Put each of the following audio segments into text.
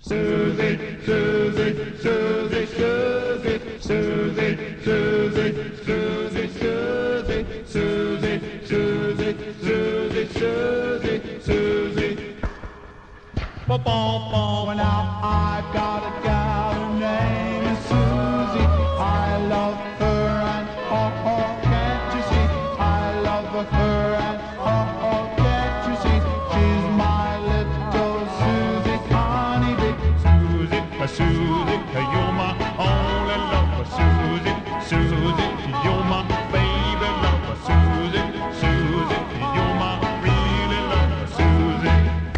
Susie, Susie, Susie, Susie, Susie, Susie, Susie, Susie, Susie, Susie, Susie, Susie, Susie. Well, now I've got a gal, her name is Susie. I love her and can't you see? I love her and can't you see? She's my little Susie honeybee. Susie, you're my only lover. Susie, Susie, you're my baby lover. Susie, Susie, you're my really lover. Susie.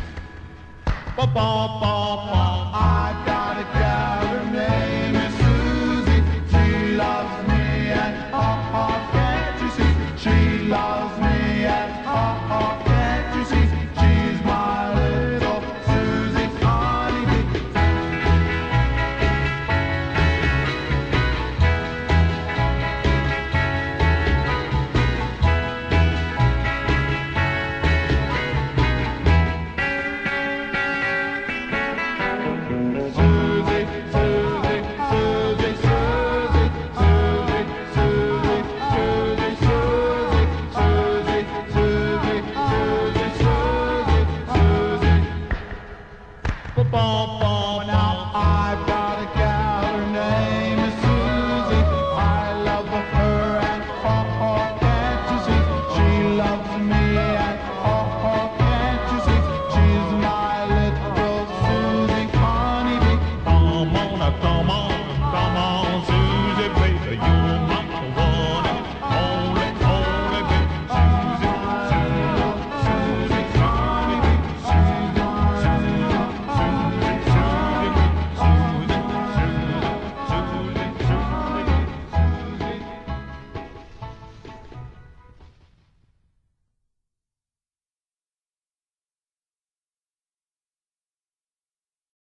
I've got a gal, her name is Susie. She loves me and can't you see? She loves me and can't you see? She's my little Susie honeybee. Bum, bum.